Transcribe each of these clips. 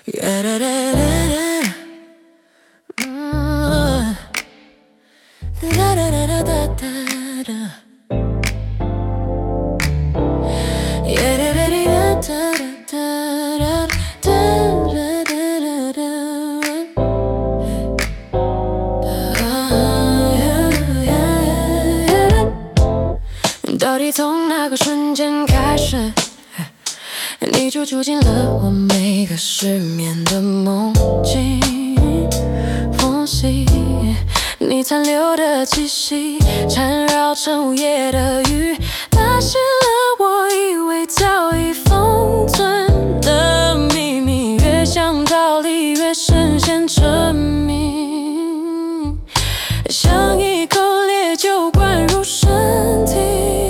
到底从哪个瞬间开始，你就住进了我每个失眠的梦境？缝隙，你残留的气息缠绕成午夜的雨，打醒了我以为早已封存的秘密，越想逃离越深陷沉迷，像一口烈酒灌入身体。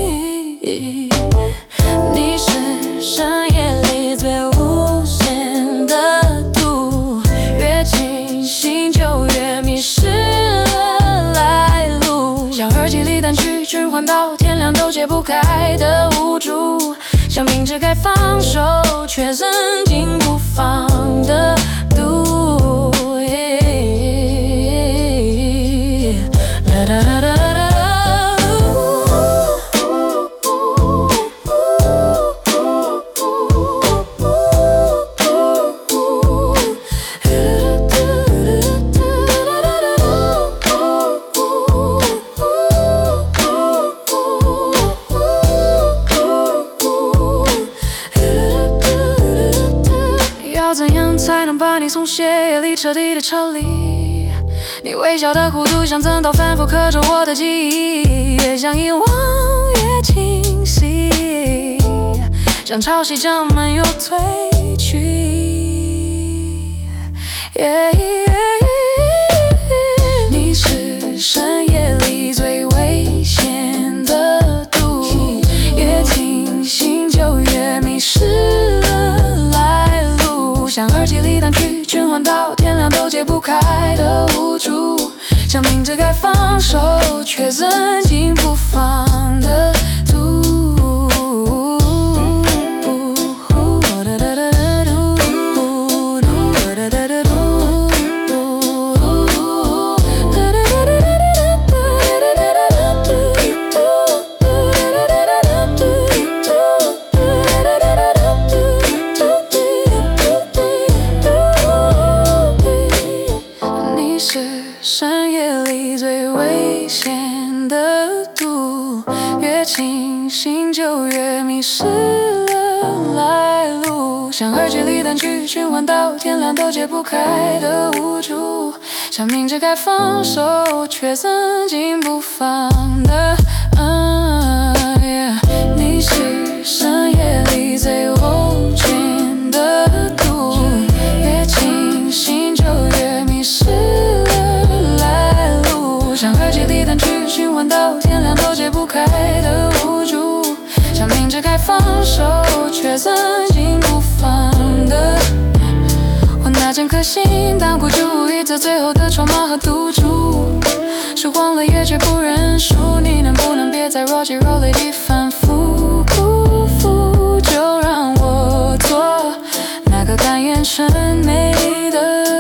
你是深夜里最无限的毒，越清醒就越迷失了来路，像耳机里单曲循环到天亮都解不开的无助，像明知该放手却曾经不放的毒。要怎样才能把你从血液里彻底的抽离？你微笑的弧度像曾刀反复刻着我的记忆，越想遗忘越清晰，像潮汐涨满又退去。你是深夜里最危险的毒，越清醒就越迷失了来路，像耳机里单曲循环到天亮都解不开的无助，像明知该放手却曾经不放的毒。你是深夜里最危险的毒，越清醒就越迷失了来路，像耳机里单曲循环到天亮都解不开的无助，像明知该放手却曾经不放的你是深夜里最无尽的毒，越清醒就越迷失了来路，像耳机里单曲循环到天亮都解不开的无助，像明知该放手却曾经不放的。我拿整颗心当孤注，一则最后的筹码和赌注，输光了也绝不认输，你能不能别再若即若离地反复辜负，就让我做那个甘愿成美的